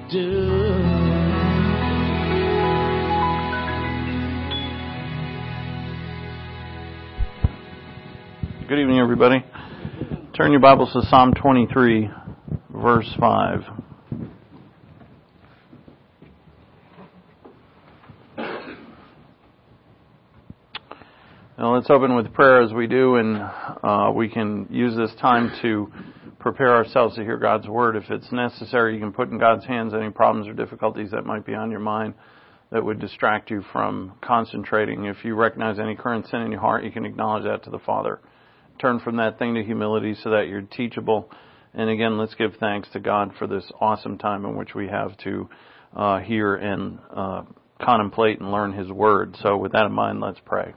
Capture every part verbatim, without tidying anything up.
do. Good evening, everybody. Turn your Bibles to Psalm twenty-three, verse five. Now let's open with prayer as we do, and uh, we can use this time to prepare ourselves to hear God's Word. If it's necessary, you can put in God's hands any problems or difficulties that might be on your mind that would distract you from concentrating. If you recognize any current sin in your heart, you can acknowledge that to the Father. Turn from that thing to humility so that you're teachable. And again, let's give thanks to God for this awesome time in which we have to uh, hear and uh, contemplate and learn His Word. So with that in mind, let's pray.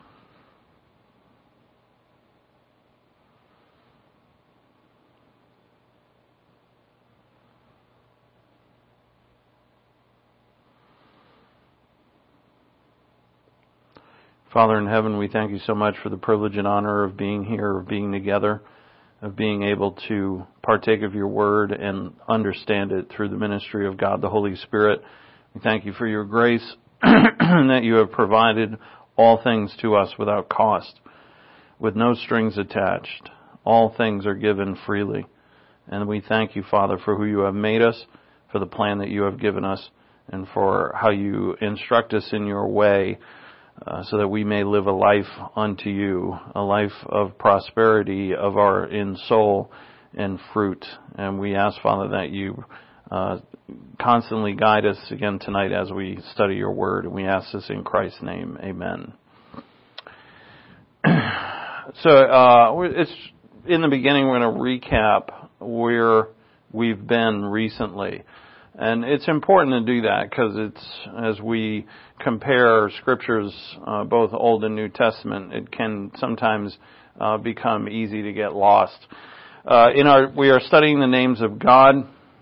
Father in heaven, we thank you so much for the privilege and honor of being here, of being together, of being able to partake of your word and understand it through the ministry of God, the Holy Spirit. We thank you for your grace and that you have provided all things to us without cost, with no strings attached. All things are given freely. And we thank you, Father, for who you have made us, for the plan that you have given us, and for how you instruct us in your way, Uh, so that we may live a life unto you, a life of prosperity of our in soul and fruit. And we ask, Father, that you uh, constantly guide us again tonight as we study your word. And we ask this in Christ's name. Amen. So uh, it's in the beginning, we're going to recap where we've been recently. And it's important to do that because it's, as we compare scriptures, uh, both Old and New Testament, it can sometimes uh, become easy to get lost. Uh, in our, we are studying the names of God.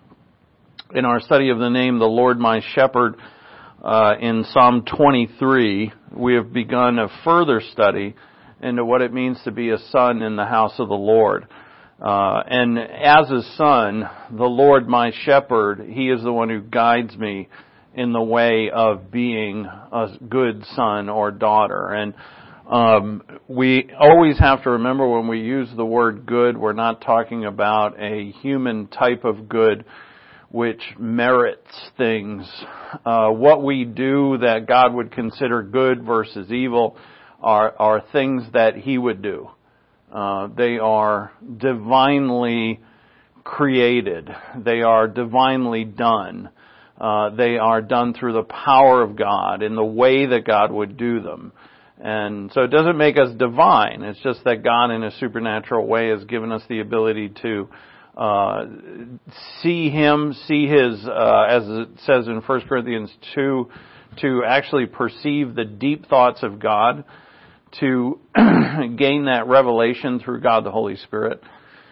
In our study of the name, the Lord my Shepherd, uh, in Psalm twenty-three, we have begun a further study into what it means to be a son in the house of the Lord. Uh, and as a son, the Lord my shepherd, He is the one who guides me in the way of being a good son or daughter. And um, we always have to remember when we use the word good, we're not talking about a human type of good which merits things. Uh, what we do that God would consider good versus evil are, are things that He would do. Uh, they are divinely created. They are divinely done. Uh, they are done through the power of God in the way that God would do them. And so it doesn't make us divine. It's just that God in a supernatural way has given us the ability to uh, see Him, see His, uh, as it says in First Corinthians two, to actually perceive the deep thoughts of God, to gain that revelation through God the Holy Spirit,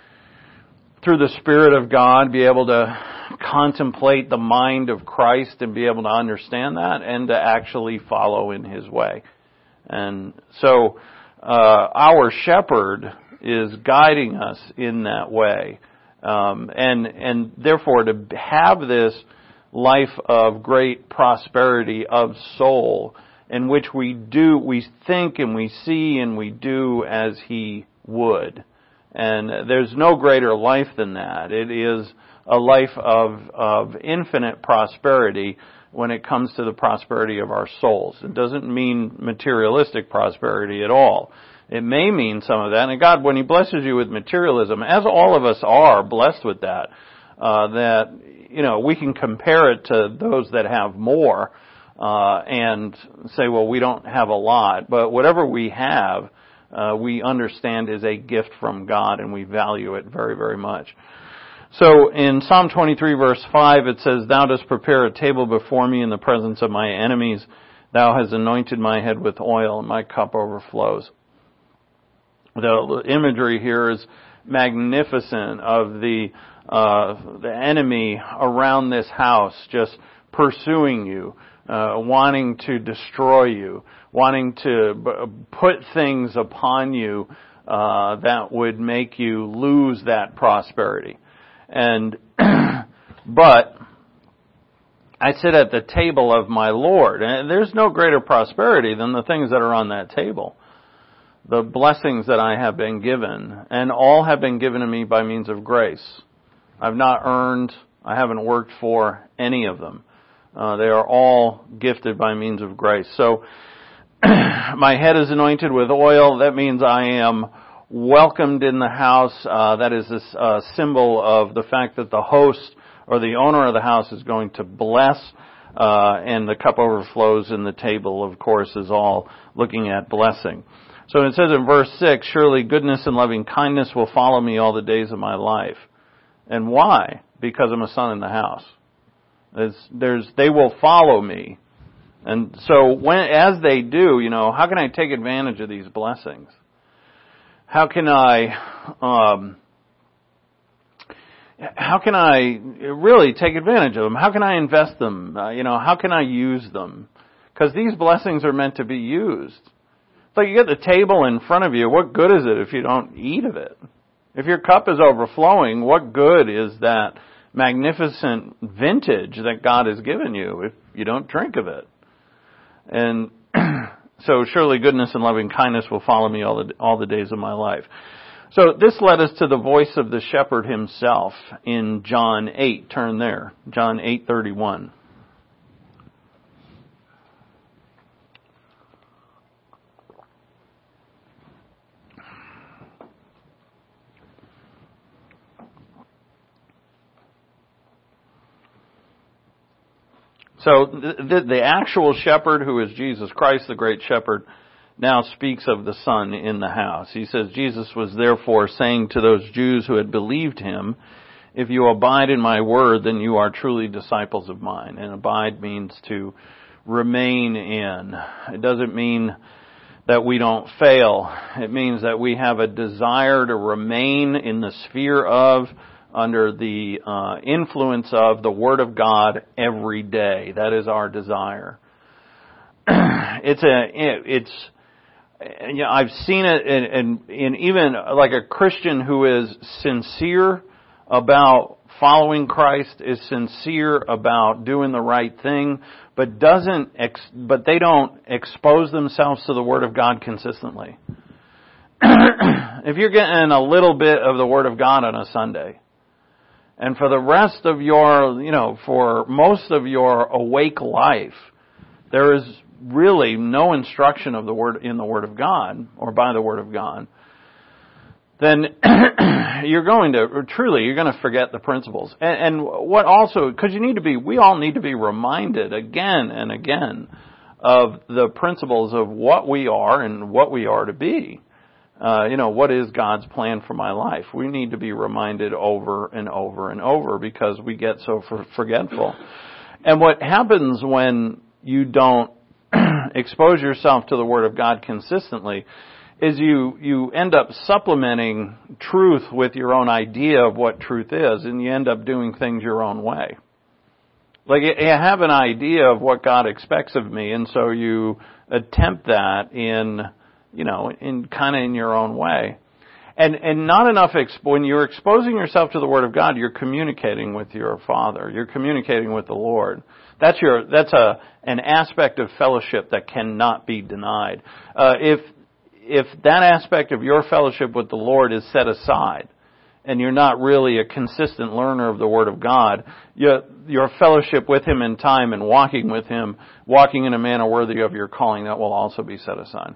through the Spirit of God, be able to contemplate the mind of Christ and be able to understand that and to actually follow in His way. And so uh, our shepherd is guiding us in that way. Um, and, and therefore to have this life of great prosperity of soul in which we do, we think and we see and we do as He would. And there's no greater life than that. It is a life of, of infinite prosperity when it comes to the prosperity of our souls. It doesn't mean materialistic prosperity at all. It may mean some of that. And God, when He blesses you with materialism, as all of us are blessed with that, uh, that, you know, we can compare it to those that have more, Uh, and say, well, we don't have a lot. But whatever we have, uh, we understand is a gift from God, and we value it very, very much. So in Psalm twenty-three, verse five, it says, Thou dost prepare a table before me in the presence of my enemies. Thou hast anointed my head with oil, and my cup overflows. The imagery here is magnificent of the uh, the enemy around this house just pursuing you. Uh, wanting to destroy you, wanting to b- put things upon you uh, that would make you lose that prosperity. And but I sit at the table of my Lord. And there's no greater prosperity than the things that are on that table. The blessings that I have been given, and all have been given to me by means of grace. I've not earned, I haven't worked for any of them. Uh, they are all gifted by means of grace. So, my head is anointed with oil. That means I am welcomed in the house. Uh, that is this uh, symbol of the fact that the host or the owner of the house is going to bless, uh, and the cup overflows, and the table, of course, is all looking at blessing. So it says in verse six, surely goodness and loving kindness will follow me all the days of my life. And why? Because I'm a son in the house. There's, there's, they will follow me. And so when, as they do, you know, how can I take advantage of these blessings? How can I, um, how can I really take advantage of them? How can I invest them? Uh, you know, how can I use them? Because these blessings are meant to be used. It's like you get the table in front of you. What good is it if you don't eat of it? If your cup is overflowing, what good is that magnificent vintage that God has given you if you don't drink of it? And so surely goodness and loving kindness will follow me all the, all the days of my life. So this led us to the voice of the shepherd himself in John eight. Turn there. John eight thirty-one. So the, the actual shepherd, who is Jesus Christ, the great shepherd, now speaks of the Son in the house. He says, Jesus was therefore saying to those Jews who had believed him, if you abide in my word, then you are truly disciples of mine. And abide means to remain in. It doesn't mean that we don't fail. It means that we have a desire to remain in the sphere of, under the uh, influence of the Word of God every day. That is our desire. It's a, it's, you know, I've seen it in, in, in even like a Christian who is sincere about following Christ, is sincere about doing the right thing, but doesn't, ex, but they don't expose themselves to the Word of God consistently. If you're getting a little bit of the Word of God on a Sunday, and for the rest of your, you know, for most of your awake life, there is really no instruction of the Word in the Word of God or by the Word of God, then you're going to, truly, you're going to forget the principles. And, and what also, because you need to be, we all need to be reminded again and again of the principles of what we are and what we are to be. Uh, you know, what is God's plan for my life? We need to be reminded over and over and over because we get so for, forgetful. And what happens when you don't expose yourself to the Word of God consistently is you, you end up supplementing truth with your own idea of what truth is, and you end up doing things your own way. Like, you have an idea of what God expects of me, and so you attempt that in, you know, in kind of in your own way. And, and not enough, exp- when you're exposing yourself to the Word of God, you're communicating with your Father. You're communicating with the Lord. That's your, that's a, an aspect of fellowship that cannot be denied. Uh, if, if that aspect of your fellowship with the Lord is set aside, and you're not really a consistent learner of the Word of God, your, your fellowship with Him in time and walking with Him, walking in a manner worthy of your calling, that will also be set aside.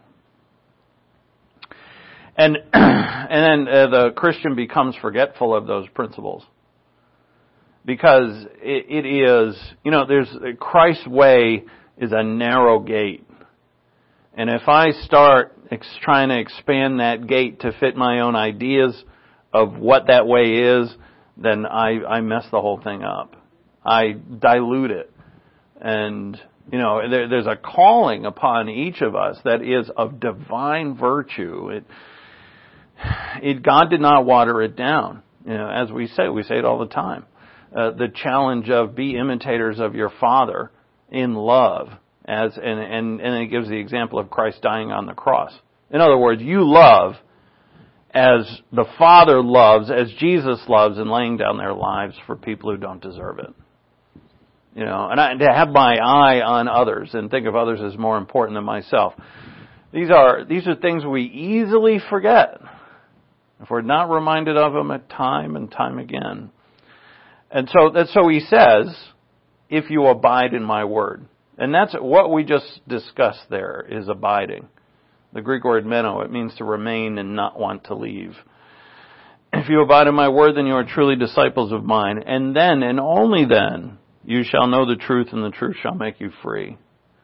And and then uh, the Christian becomes forgetful of those principles. Because it, it is, you know, there's, Christ's way is a narrow gate. And if I start ex- trying to expand that gate to fit my own ideas of what that way is, then I, I mess the whole thing up. I dilute it. And, you know, there, there's a calling upon each of us that is of divine virtue. It, it, God did not water it down. You know, as we say, we say it all the time. Uh, the challenge of be imitators of your Father in love. As and, and, and it gives the example of Christ dying on the cross. In other words, you love as the Father loves, as Jesus loves in laying down their lives for people who don't deserve it. You know, and I, to have my eye on others and think of others as more important than myself. These are, these are things we easily forget if we're not reminded of them at time and time again. And so that's so he says, if you abide in my word. And that's what we just discussed there, is abiding. The Greek word meno, it means to remain and not want to leave. If you abide in my word, then you are truly disciples of mine. And then, and only then, you shall know the truth, and the truth shall make you free.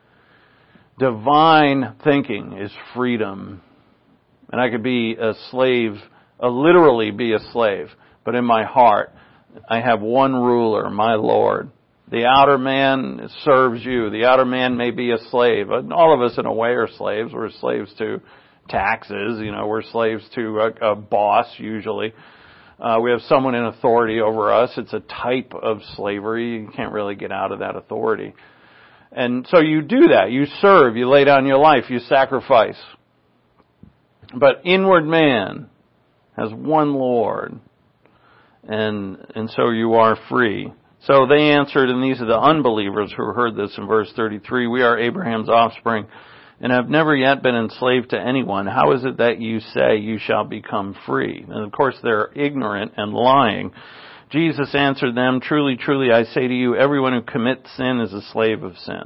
Divine thinking is freedom. And I could be a slave, uh, literally be a slave, but in my heart, I have one ruler, my Lord. The outer man serves you. The outer man may be a slave. All of us in a way are slaves. We're slaves to taxes. You know, we're slaves to a, a boss usually. Uh, we have someone in authority over us. It's a type of slavery. You can't really get out of that authority. And so you do that. You serve. You lay down your life. You sacrifice. But inward man has one Lord. And, and so you are free. So they answered, and these are the unbelievers who heard this in verse thirty-three, we are Abraham's offspring and have never yet been enslaved to anyone. How is it that you say you shall become free? And of course they're ignorant and lying. Jesus answered them, truly, truly, I say to you, everyone who commits sin is a slave of sin.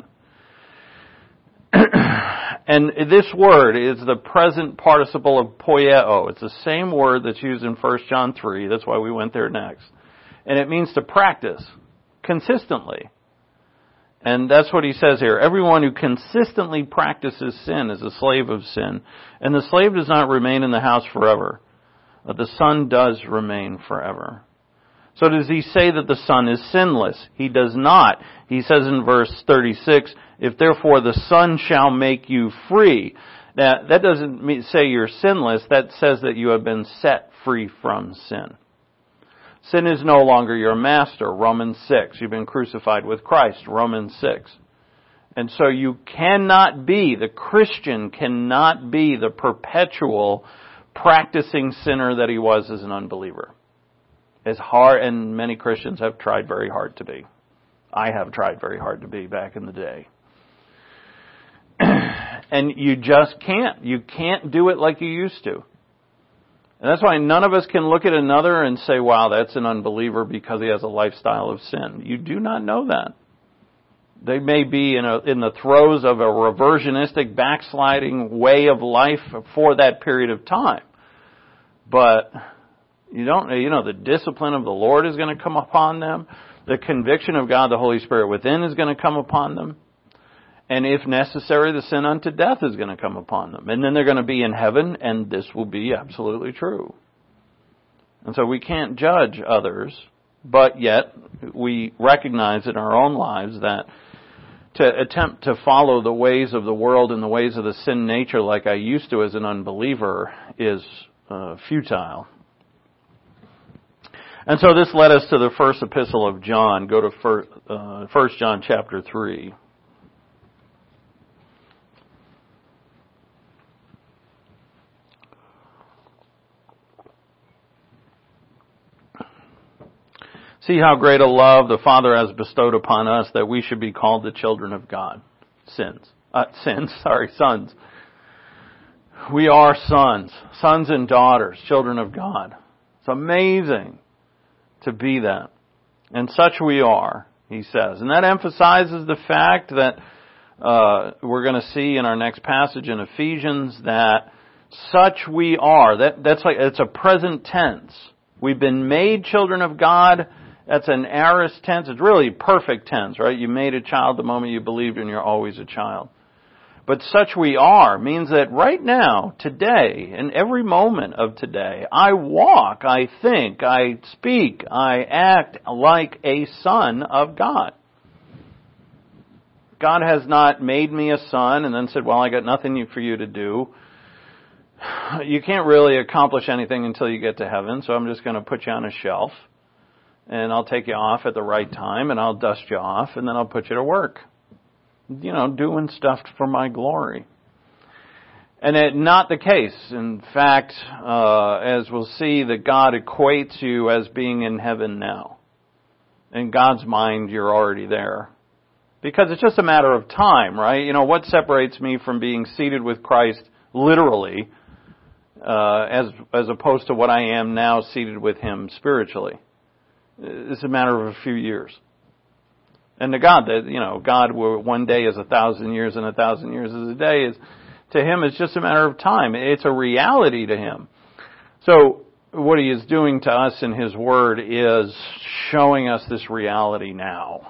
And this word is the present participle of poieo. It's the same word that's used in First John three. That's why we went there next. And it means to practice consistently. And that's what he says here. Everyone who consistently practices sin is a slave of sin. And the slave does not remain in the house forever, but the son does remain forever. So does he say that the son is sinless? He does not. He says in verse thirty-six, if therefore the son shall make you free. Now, that doesn't mean, say you're sinless. That says that you have been set free from sin. Sin is no longer your master, Romans six. You've been crucified with Christ, Romans six. And so you cannot be, the Christian cannot be the perpetual practicing sinner that he was as an unbeliever. As hard, and many Christians have tried very hard to be. I have tried very hard to be back in the day. And you just can't. You can't do it like you used to. And that's why none of us can look at another and say, wow, that's an unbeliever because he has a lifestyle of sin. You do not know that. They may be in, a, in the throes of a reversionistic, backsliding way of life for that period of time. But you don't, you know, the discipline of the Lord is going to come upon them. The conviction of God, the Holy Spirit within, is going to come upon them. And if necessary, the sin unto death is going to come upon them. And then they're going to be in heaven, and this will be absolutely true. And so we can't judge others, but yet we recognize in our own lives that to attempt to follow the ways of the world and the ways of the sin nature like I used to as an unbeliever is uh, futile. And so this led us to the first epistle of John. Go to first, uh, First John chapter three. See how great a love the Father has bestowed upon us that we should be called the children of God. Sins. Uh, sins, sorry, sons. We are sons. Sons and daughters, children of God. It's amazing to be that. And such we are, he says. And that emphasizes the fact that uh, we're going to see in our next passage in Ephesians that such we are. That, that's like, it's a present tense. We've been made children of God. That's an aorist tense. It's really perfect tense, right? You made a child the moment you believed and you're always a child. But such we are means that right now, today, in every moment of today, I walk, I think, I speak, I act like a son of God. God has not made me a son and then said, well, I got nothing for you to do. You can't really accomplish anything until you get to heaven, so I'm just going to put you on a shelf. And I'll take you off at the right time, and I'll dust you off, and then I'll put you to work. You know, doing stuff for my glory. And it's not the case. In fact, uh, as we'll see, that God equates you as being in heaven now. In God's mind, you're already there. Because it's just a matter of time, right? You know, what separates me from being seated with Christ literally, uh, as as opposed to what I am now seated with Him spiritually? It's a matter of a few years. And to God, that you know, God, one day is a thousand years, and a thousand years is a day. Is to Him, it's just a matter of time. It's a reality to Him. So what He is doing to us in His Word is showing us this reality now.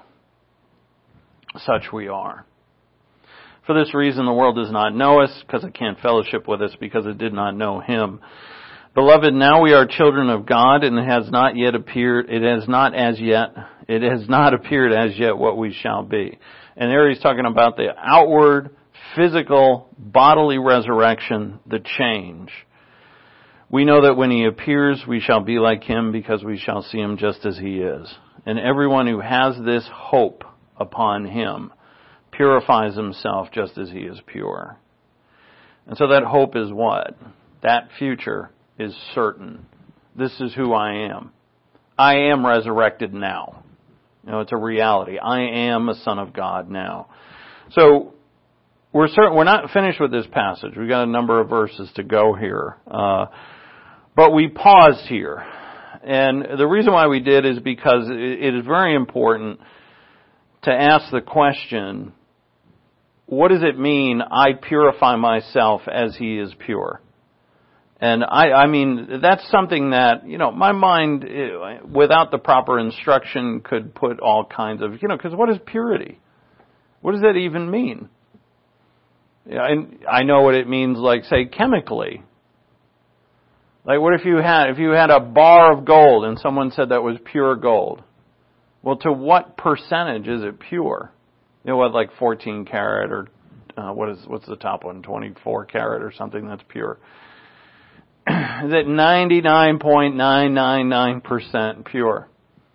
Such we are. For this reason, the world does not know us, because it can't fellowship with us, because it did not know Him. Beloved, now we are children of God, and it has not yet appeared, it has not as yet, it has not appeared as yet what we shall be. And there he's talking about the outward, physical, bodily resurrection, the change. We know that when He appears, we shall be like Him, because we shall see Him just as He is. And everyone who has this hope upon Him purifies himself just as He is pure. And so that hope is what? That future is certain. This is who I am. I am resurrected now. You know, it's a reality. I am a son of God now. So we're certain, we're not finished with this passage. We've got a number of verses to go here. Uh, but we paused here. And the reason why we did is because it is very important to ask the question, what does it mean, I purify myself as He is pure? And I, I mean, that's something that, you know, my mind, without the proper instruction, could put all kinds of, you know, because what is purity? What does that even mean? Yeah, and I know what it means, like, say, chemically. Like, what if you had, if you had a bar of gold and someone said that was pure gold? Well, to what percentage is it pure? You know what, like fourteen karat or uh, what is what's the top one? twenty-four karat or something that's pure. Is it ninety-nine point nine nine nine percent pure?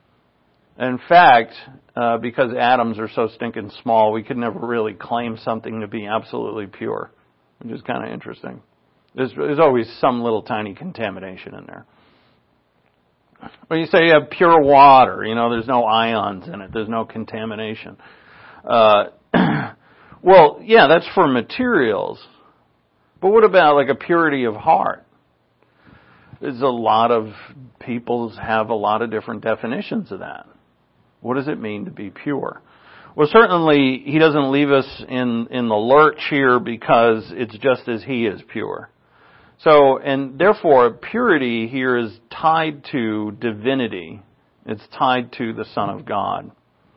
In fact, uh, because atoms are so stinking small, we could never really claim something to be absolutely pure, which is kind of interesting. There's, there's always some little tiny contamination in there. When you say you have pure water, you know, there's no ions in it. There's no contamination. Uh, well, yeah, that's for materials. But what about like a purity of heart? There's a lot of people have a lot of different definitions of that. What does it mean to be pure? Well, certainly He doesn't leave us in, in the lurch here because it's just as He is pure. So, and therefore, purity here is tied to divinity. It's tied to the Son of God.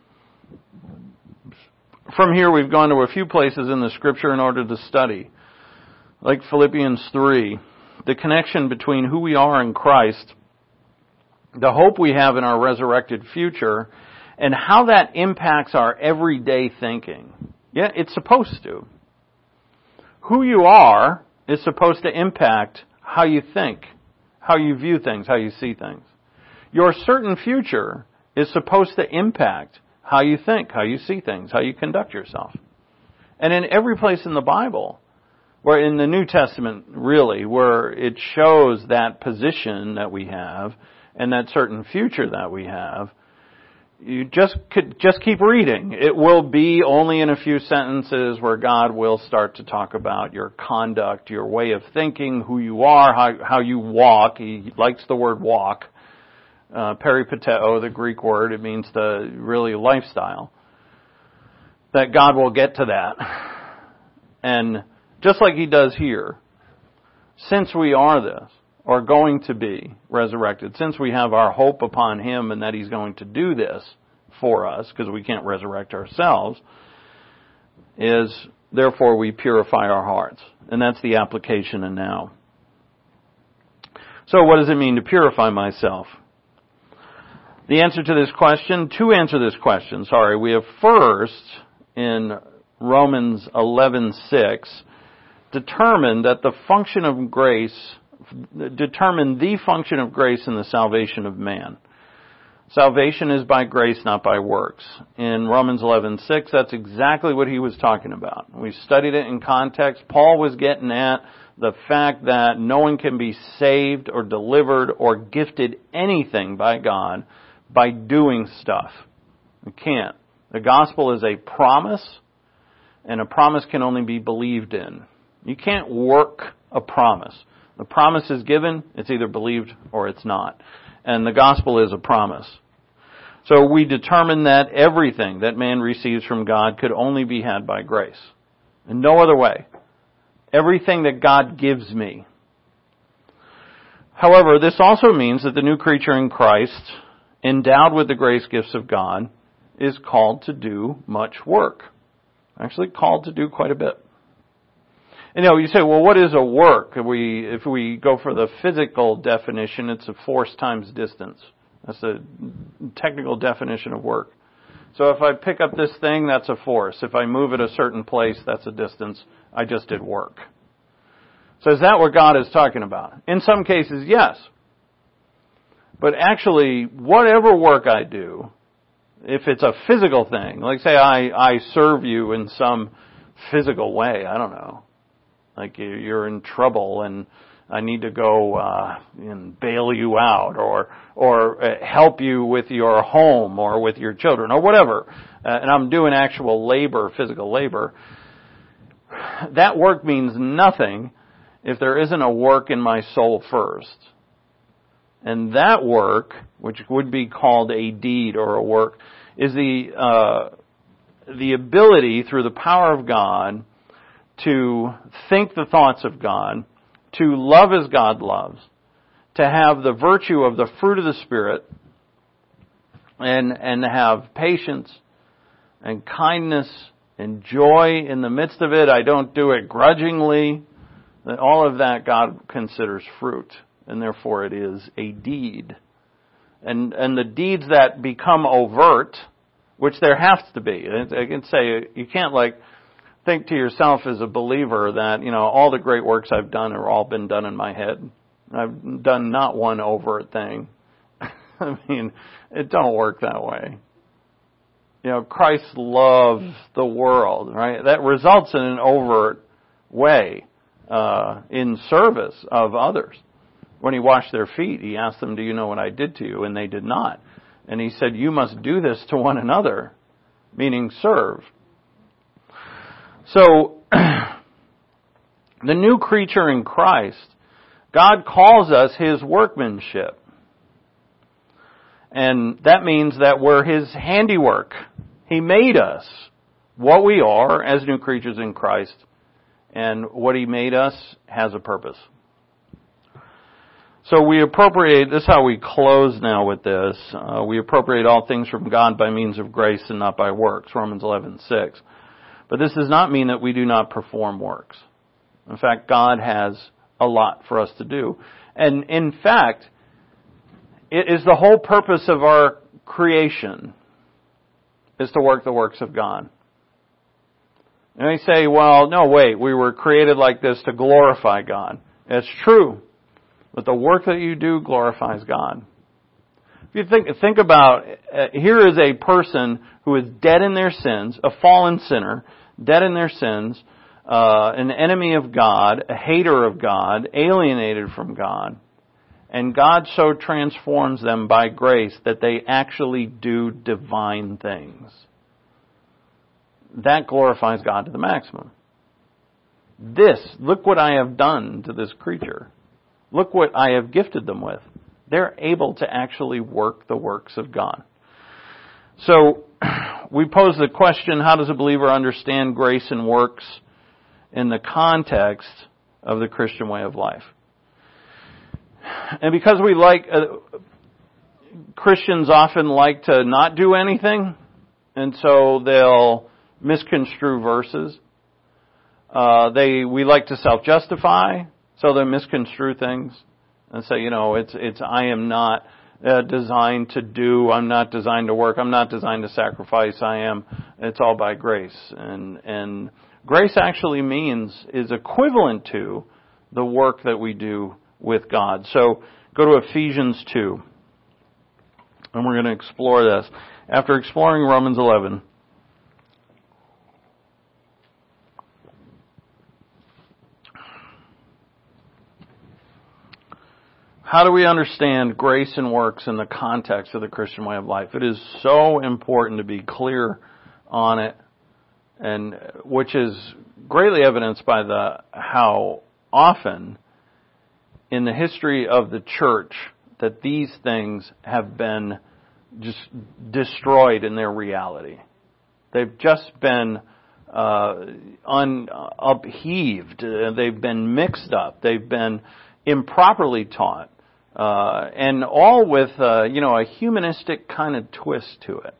From here, we've gone to a few places in the Scripture in order to study. Like Philippians three, the connection between who we are in Christ, the hope we have in our resurrected future, and how that impacts our everyday thinking. Yeah, it's supposed to. Who you are is supposed to impact how you think, how you view things, how you see things. Your certain future is supposed to impact how you think, how you see things, how you conduct yourself. And in every place in the Bible, where in the New Testament, really, where it shows that position that we have and that certain future that we have, you just could just keep reading. It will be only in a few sentences where God will start to talk about your conduct, your way of thinking, who you are, how how you walk. He likes the word walk. Uh, peripateo, the Greek word, it means the really lifestyle. That God will get to that. And just like He does here, since we are this, or going to be resurrected, since we have our hope upon Him and that He's going to do this for us, because we can't resurrect ourselves, is therefore we purify our hearts. And that's the application in now. So what does it mean to purify myself? The answer to this question, to answer this question, sorry, we have first, in Romans eleven six, determined that the function of grace determine the function of grace in the salvation of man. Salvation is by grace, not by works. In Romans eleven six, that's exactly what he was talking about. We studied it in context. Paul was getting at the fact that no one can be saved or delivered or gifted anything by God by doing stuff. It can't. The gospel is a promise, and a promise can only be believed in. You can't work a promise. The promise is given, it's either believed or it's not. And the gospel is a promise. So we determine that everything that man receives from God could only be had by grace. In no other way. Everything that God gives me. However, this also means that the new creature in Christ, endowed with the grace gifts of God, is called to do much work. Actually called to do quite a bit. And, you know, you say, well, what is a work? If we, if we go for the physical definition, it's a force times distance. That's the technical definition of work. So if I pick up this thing, that's a force. If I move it a certain place, that's a distance. I just did work. So is that what God is talking about? In some cases, yes. But actually, whatever work I do, if it's a physical thing, like say I, I serve you in some physical way, I don't know. Like you're in trouble and I need to go uh, and bail you out, or or uh, help you with your home or with your children or whatever. Uh, and I'm doing actual labor, physical labor. That work means nothing if there isn't a work in my soul first. And that work, which would be called a deed or a work, is the uh, the ability through the power of God to think the thoughts of God, to love as God loves, to have the virtue of the fruit of the Spirit, and and have patience and kindness and joy in the midst of it. I don't do it grudgingly. All of that God considers fruit, and therefore it is a deed. And and the deeds that become overt, which there has to be. I can say, you can't like think to yourself as a believer that, you know, all the great works I've done are all been done in my head. I've done not one overt thing. I mean, it don't work that way. You know, Christ loves the world, right? That results in an overt way uh, in service of others. When he washed their feet, he asked them, do you know what I did to you? And they did not. And he said, you must do this to one another, meaning serve. So, the new creature in Christ, God calls us His workmanship. And that means that we're His handiwork. He made us what we are as new creatures in Christ. And what He made us has a purpose. So we appropriate, this is how we close now with this. Uh, we appropriate all things from God by means of grace and not by works. Romans eleven six. But this does not mean that we do not perform works. In fact, God has a lot for us to do. And in fact, it is the whole purpose of our creation is to work the works of God. And they say, well, no, wait, we were created like this to glorify God. It's true. But the work that you do glorifies God. If you think, think about, uh, here is a person who is dead in their sins, a fallen sinner, dead in their sins, uh, an enemy of God, a hater of God, alienated from God. And God so transforms them by grace that they actually do divine things. That glorifies God to the maximum. This, look what I have done to this creature. Look what I have gifted them with. They're able to actually work the works of God. So, we pose the question, how does a believer understand grace and works in the context of the Christian way of life? And because we like, uh, Christians often like to not do anything, and so they'll misconstrue verses. Uh, they, we like to self-justify, so they misconstrue things and say, you know, it's, it's, I am not uh, designed to do, I'm not designed to work, I'm not designed to sacrifice, I am, it's all by grace. And, and grace actually means, is equivalent to the work that we do with God. So, go to Ephesians two. And we're going to explore this. After exploring Romans eleven, how do we understand grace and works in the context of the Christian way of life? It is so important to be clear on it, and which is greatly evidenced by the how often in the history of the church that these things have been just destroyed in their reality. They've just been uh, un, upheaved. Uh, they've been mixed up. They've been improperly taught, uh, and all with uh, you know a humanistic kind of twist to it.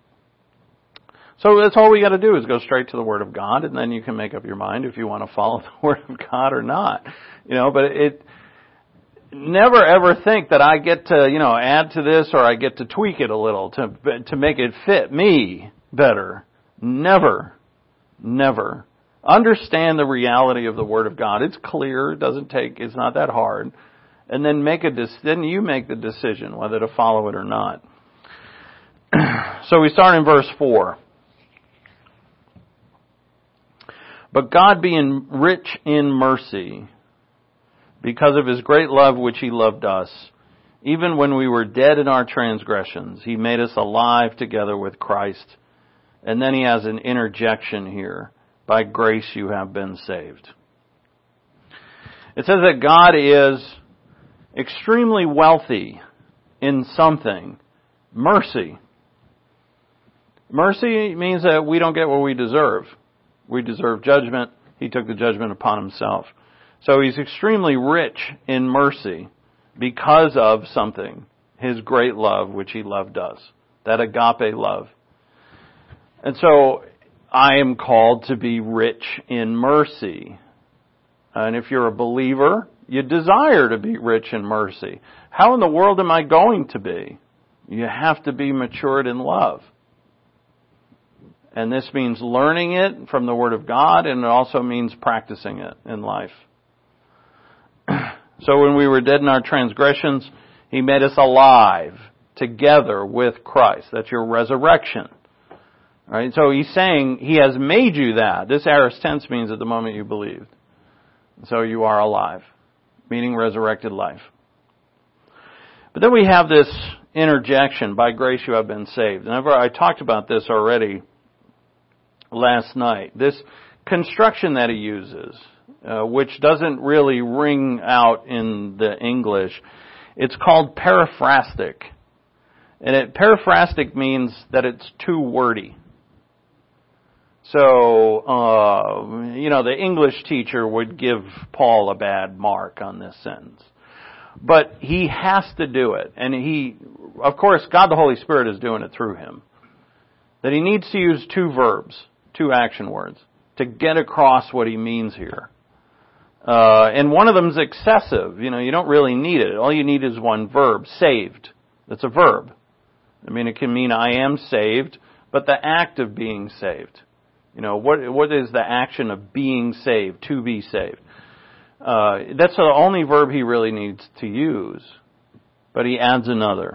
So that's all we got to do is go straight to the Word of God, and then you can make up your mind if you want to follow the Word of God or not. You know, but it never ever think that I get to you know add to this or I get to tweak it a little to to make it fit me better. Never, never. Understand the reality of the Word of God. It's clear. It doesn't take. It's not that hard. And then make a then you make the decision whether to follow it or not. So we start in verse four. But God, being rich in mercy, because of His great love which He loved us, even when we were dead in our transgressions, He made us alive together with Christ. And then He has an interjection here. By grace you have been saved. It says that God is extremely wealthy in something. Mercy. Mercy means that we don't get what we deserve. We deserve judgment. He took the judgment upon Himself. So He's extremely rich in mercy because of something. His great love, which He loved us. That agape love. And so I am called to be rich in mercy. And if you're a believer, you desire to be rich in mercy. How in the world am I going to be? You have to be matured in love. And this means learning it from the Word of God, and it also means practicing it in life. So when we were dead in our transgressions, He made us alive together with Christ. That's your resurrection. Right? So He's saying He has made you that. This aorist tense means at the moment you believed. So you are alive, meaning resurrected life. But then we have this interjection, by grace you have been saved. And I've, I talked about this already last night. This construction that he uses, uh, which doesn't really ring out in the English, it's called periphrastic. And it, periphrastic means that it's too wordy. So, uh, you know, the English teacher would give Paul a bad mark on this sentence. But he has to do it. And he, of course, God the Holy Spirit is doing it through him. That he needs to use two verbs, two action words, to get across what he means here. Uh, and one of them is excessive. You know, you don't really need it. All you need is one verb, saved. That's a verb. I mean, it can mean I am saved, but the act of being saved. You know, what what is the action of being saved, to be saved? Uh, that's the only verb he really needs to use. But he adds another.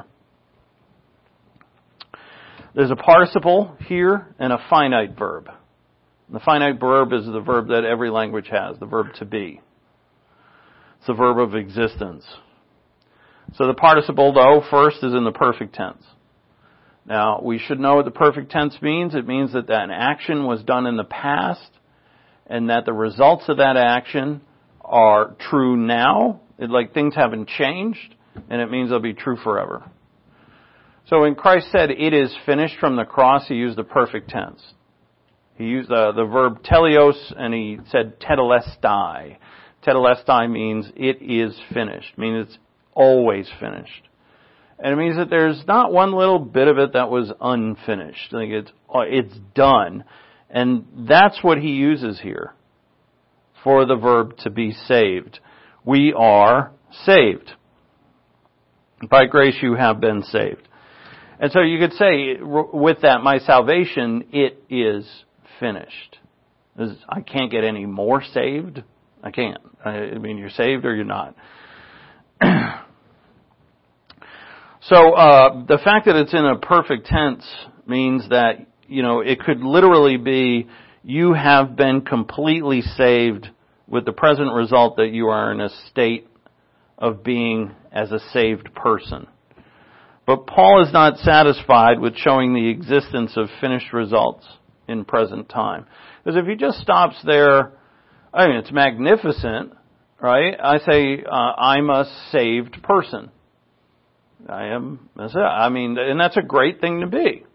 There's a participle here and a finite verb. The finite verb is the verb that every language has, the verb to be. It's the verb of existence. So the participle, though, first is in the perfect tense. Now, we should know what the perfect tense means. It means that an action was done in the past and that the results of that action are true now. It, like things haven't changed, and it means they'll be true forever. So when Christ said, it is finished from the cross, he used the perfect tense. He used the, the verb teleos, and he said tetelestai. Tetelestai means it is finished, means it's always finished. And it means that there's not one little bit of it that was unfinished. Like it's it's done. And that's what he uses here for the verb to be saved. We are saved. By grace you have been saved. And so you could say with that, my salvation, it is finished. I can't get any more saved. I can't. I mean, you're saved or you're not. So uh, the fact that it's in a perfect tense means that, you know, it could literally be you have been completely saved with the present result that you are in a state of being as a saved person. But Paul is not satisfied with showing the existence of finished results in present time. Because if he just stops there, I mean, it's magnificent, right? I say, uh, I'm a saved person. I am, that's it. I mean, and that's a great thing to be.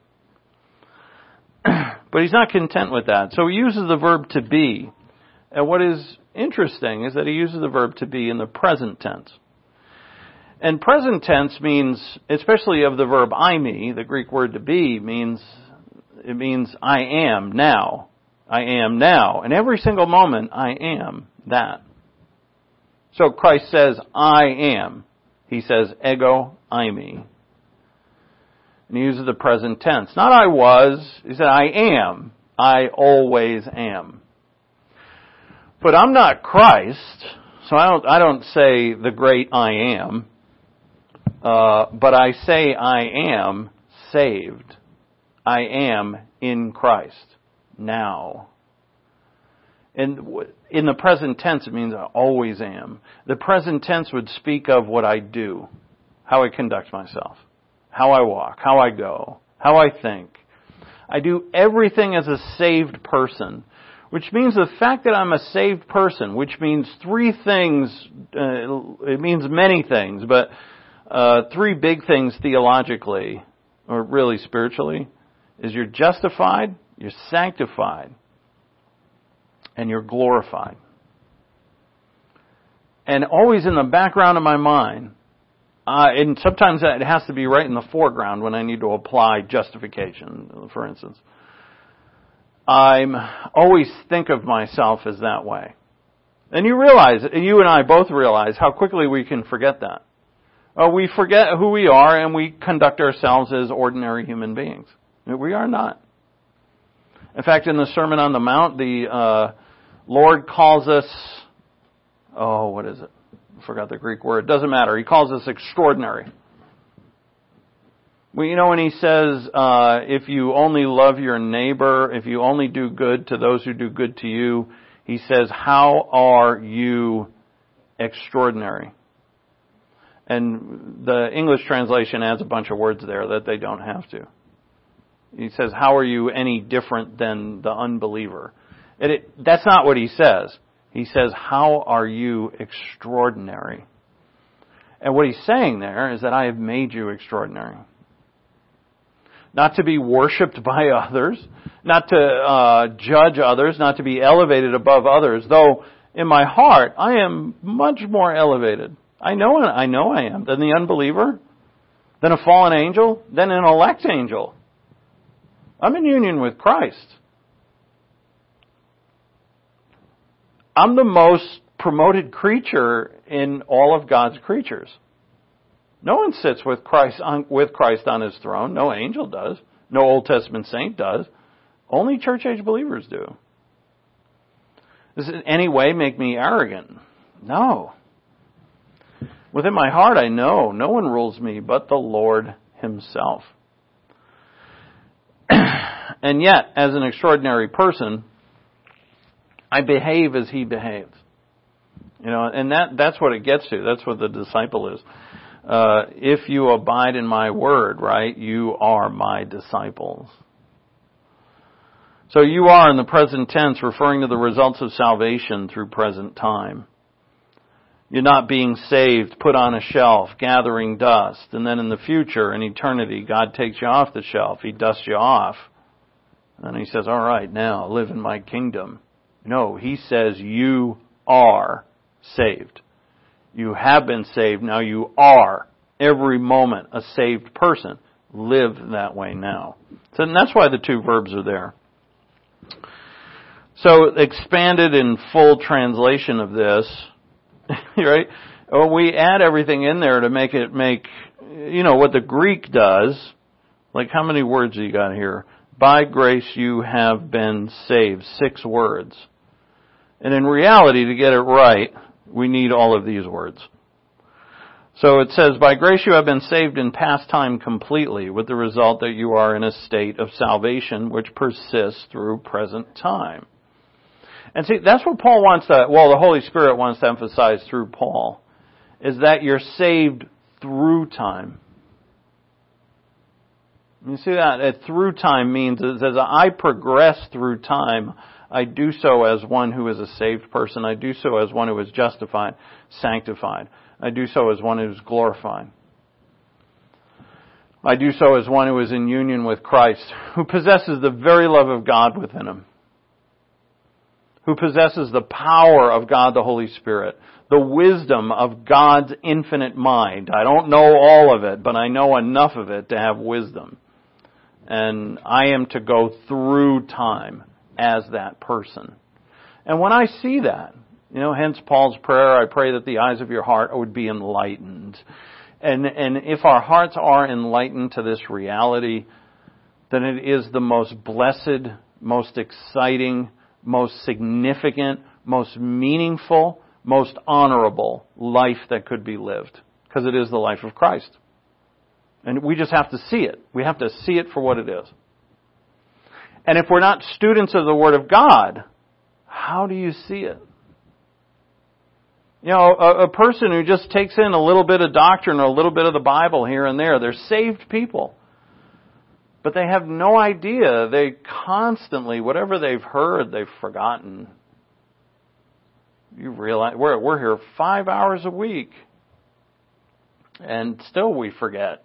But he's not content with that. So he uses the verb to be. And what is interesting is that he uses the verb to be in the present tense. And present tense means, especially of the verb eimi, the Greek word to be means, it means I am now. I am now. And every single moment, I am that. So Christ says, I am. He says, ego eimi. And he uses the present tense. Not I was. He said, I am. I always am. But I'm not Christ, so I don't, I don't say the great I am. Uh, but I say I am saved. I am in Christ now. And in the present tense, it means I always am. The present tense would speak of what I do, how I conduct myself, how I walk, how I go, how I think. I do everything as a saved person, which means the fact that I'm a saved person, which means three things, uh, it means many things, but uh, three big things theologically, or really spiritually, is you're justified, you're sanctified, and you're glorified. And always in the background of my mind, uh, and sometimes it has to be right in the foreground when I need to apply justification, for instance. I always think of myself as that way. And you realize, you and I both realize how quickly we can forget that. Uh, we forget who we are and we conduct ourselves as ordinary human beings. We are not. In fact, in the Sermon on the Mount, the uh, Lord calls us, oh, what is it? I forgot the Greek word. It doesn't matter. He calls us extraordinary. Well, you know, when he says, uh, if you only love your neighbor, if you only do good to those who do good to you, he says, how are you extraordinary? And the English translation adds a bunch of words there that they don't have to. He says, how are you any different than the unbeliever? And it, that's not what he says. He says, how are you extraordinary? And what he's saying there is that I have made you extraordinary. Not to be worshipped by others, not to uh, judge others, not to be elevated above others, though in my heart I am much more elevated. I know I know I am than the unbeliever, than a fallen angel, than an elect angel. I'm in union with Christ. I'm the most promoted creature in all of God's creatures. No one sits with Christ on, with Christ on his throne. No angel does. No Old Testament saint does. Only church age believers do. Does it in any way make me arrogant? No. Within my heart I know no one rules me but the Lord himself. And yet, as an extraordinary person, I behave as he behaves. You know, and that that's what it gets to. That's what the disciple is. Uh, if you abide in my word, right, you are my disciples. So you are in the present tense referring to the results of salvation through present time. You're not being saved, put on a shelf, gathering dust, and then in the future, in eternity, God takes you off the shelf. He dusts you off. And he says, all right, now live in my kingdom. No, he says you are saved. You have been saved. Now you are every moment a saved person. Live that way now. So and that's why the two verbs are there. So expanded in full translation of this, right? Well, we add everything in there to make it make, you know, what the Greek does. Like how many words do you got here? By grace you have been saved. Six words. And in reality, to get it right, we need all of these words. So it says, by grace you have been saved in past time completely, with the result that you are in a state of salvation which persists through present time. And see, that's what Paul wants to, well, the Holy Spirit wants to emphasize through Paul, is that you're saved through time. You see that? Uh, through time means as I progress through time, I do so as one who is a saved person. I do so as one who is justified, sanctified. I do so as one who is glorified. I do so as one who is in union with Christ, who possesses the very love of God within him, who possesses the power of God the Holy Spirit, the wisdom of God's infinite mind. I don't know all of it, but I know enough of it to have wisdom. And I am to go through time as that person. And when I see that, you know, hence Paul's prayer, I pray that the eyes of your heart would be enlightened. And and if our hearts are enlightened to this reality, then it is the most blessed, most exciting, most significant, most meaningful, most honorable life that could be lived. Because it is the life of Christ. And we just have to see it. We have to see it for what it is. And if we're not students of the Word of God, how do you see it? You know, a, a person who just takes in a little bit of doctrine or a little bit of the Bible here and there, they're saved people. But they have no idea. They constantly, whatever they've heard, they've forgotten. You realize, we're, we're here five hours a week. And still we forget.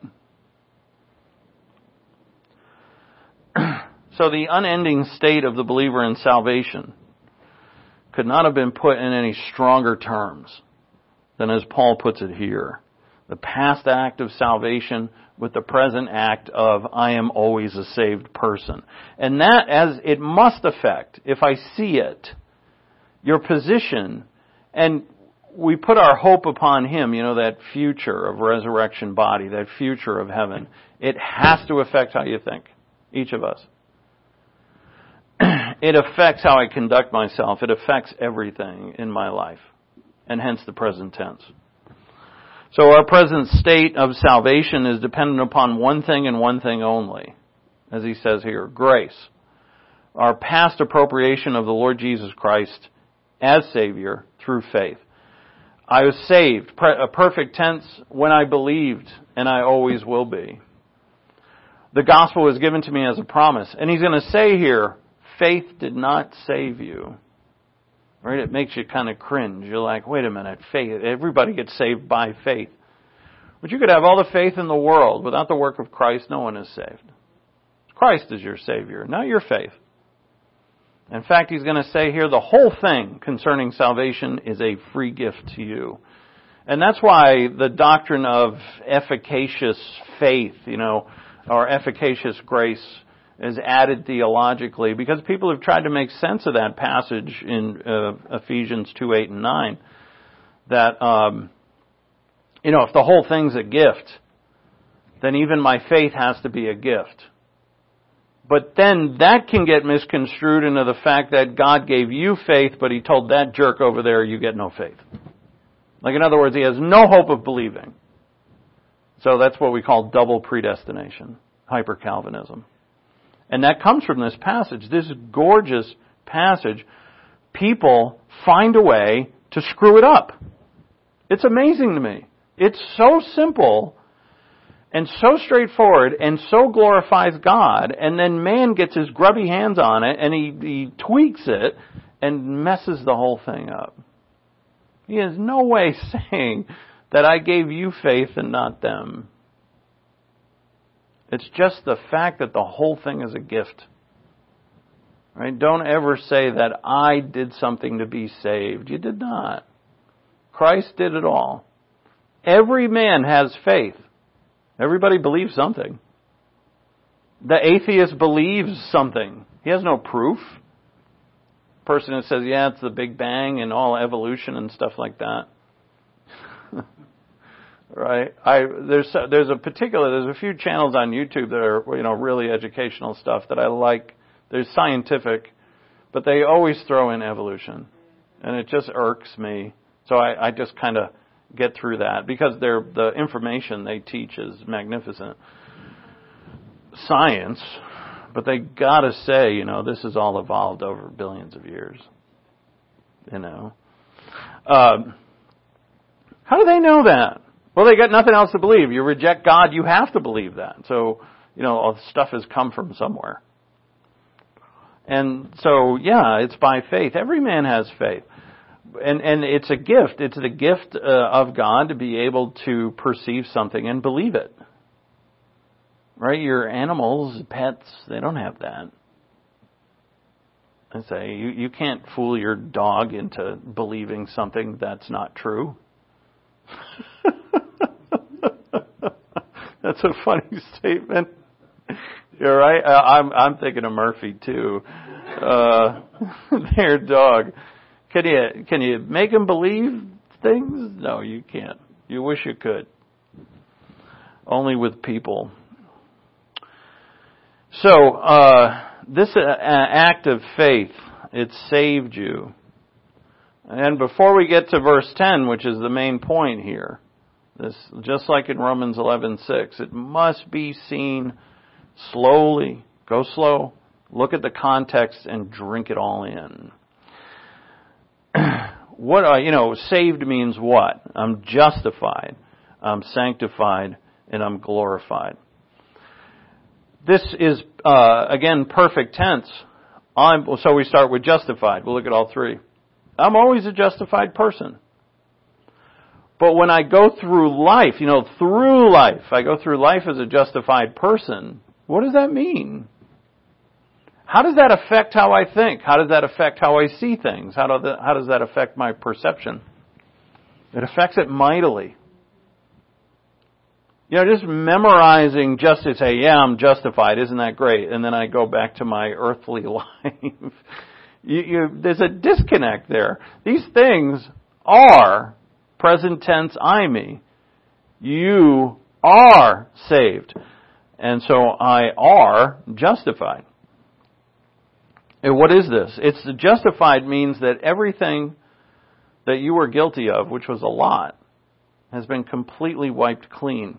So the unending state of the believer in salvation could not have been put in any stronger terms than as Paul puts it here. The past act of salvation with the present act of I am always a saved person. And that, as it must affect, if I see it, your position, and we put our hope upon Him, you know, that future of resurrection body, that future of heaven. It has to affect how you think, each of us. It affects how I conduct myself. It affects everything in my life, and hence the present tense. So our present state of salvation is dependent upon one thing and one thing only, as he says here, grace. Our past appropriation of the Lord Jesus Christ as Savior through faith. I was saved, a perfect tense, when I believed, and I always will be. The gospel was given to me as a promise. And he's going to say here, faith did not save you. Right? It makes you kind of cringe. You're like, wait a minute, faith. Everybody gets saved by faith. But you could have all the faith in the world. Without the work of Christ, no one is saved. Christ is your Savior, not your faith. In fact, he's going to say here the whole thing concerning salvation is a free gift to you. And that's why the doctrine of efficacious faith, you know, or efficacious grace is added theologically, because people have tried to make sense of that passage in uh, Ephesians two, eight, and nine. That, um, you know, if the whole thing's a gift, then even my faith has to be a gift. But then that can get misconstrued into the fact that God gave you faith, but He told that jerk over there, you get no faith. Like, in other words, he has no hope of believing. So that's what we call double predestination, hyper-Calvinism. And that comes from this passage, this gorgeous passage. People find a way to screw it up. It's amazing to me. It's so simple and so straightforward and so glorifies God, and then man gets his grubby hands on it and he, he tweaks it and messes the whole thing up. He has no way saying that I gave you faith and not them. It's just the fact that the whole thing is a gift. Right? Don't ever say that I did something to be saved. You did not. Christ did it all. Every man has faith. Everybody believes something. The atheist believes something. He has no proof. Person that says, yeah, it's the Big Bang and all evolution and stuff like that. Right? I there's there's a particular there's a few channels on YouTube that are, you know, really educational stuff that I like. There's scientific, but they always throw in evolution, and it just irks me. So I, I just kind of get through that because they're the information they teach is magnificent science, but they gotta say, you know, this has all evolved over billions of years. You know. Um, How do they know that? Well, they got nothing else to believe. You reject God, you have to believe that. So, you know, all the stuff has come from somewhere. And so, yeah, it's by faith. Every man has faith. And and it's a gift. It's the gift uh, of God to be able to perceive something and believe it. Right? Your animals, pets, they don't have that. I say, you, you can't fool your dog into believing something that's not true. That's a funny statement. You're right. Uh, I'm I'm thinking of Murphy too. Uh, their dog. Can you can you make him believe things? No, you can't. You wish you could. Only with people. So uh, this uh, act of faith, it saved you. And before we get to verse ten, which is the main point here, this just like in Romans eleven six, it must be seen slowly. Go slow. Look at the context and drink it all in. What uh, you know, saved means what? I'm justified, I'm sanctified, and I'm glorified. This is uh, again perfect tense. I'm so we start with justified. We'll look at all three. I'm always a justified person. But when I go through life, you know, through life, I go through life as a justified person. What does that mean? How does that affect how I think? How does that affect how I see things? How, do the, how does that affect my perception? It affects it mightily. You know, just memorizing just to say, yeah, I'm justified, isn't that great? And then I go back to my earthly life. you, you, there's a disconnect there. These things are present tense I me. You are saved. And so I are justified. And what is this? It's justified means that everything that you were guilty of, which was a lot, has been completely wiped clean.